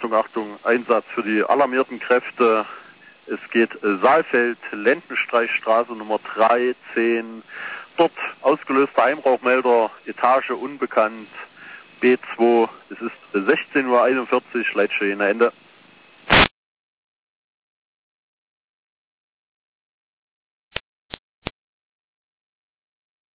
Achtung, Achtung, Einsatz für die alarmierten Kräfte. Es geht Saalfeld, Lendenstreichstraße Nummer 310. Dort ausgelöster Einrauchmelder, Etage unbekannt, B2. Es ist 16:41 Uhr, Leitstelle Ende.